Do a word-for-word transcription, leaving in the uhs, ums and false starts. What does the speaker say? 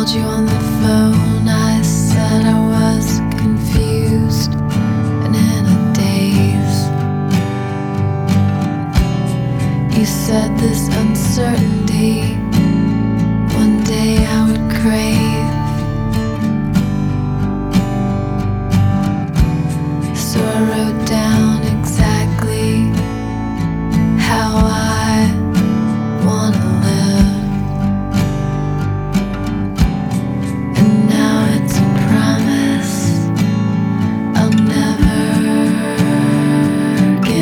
you on the phone, I said I was confused and in a daze. You said this uncertainty, one day I would crave.